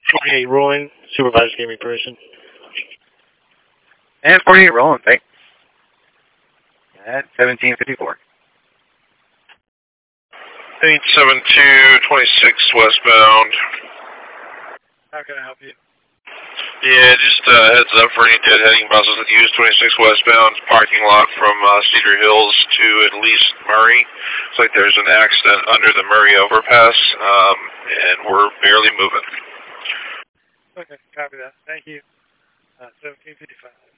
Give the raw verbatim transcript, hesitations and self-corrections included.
forty-eight rolling. Supervisor gave me permission. And forty-eight rolling, thanks. At seventeen fifty-four. eight seven two, twenty-six westbound. How can I help you? Yeah, just uh, heads up for any dead heading buses that use twenty-six westbound parking lot from uh, Cedar Hills to at least Murray. It's like there's an accident under the Murray overpass, um, and we're barely moving. Okay, copy that. Thank you. Uh, seventeen fifty-five.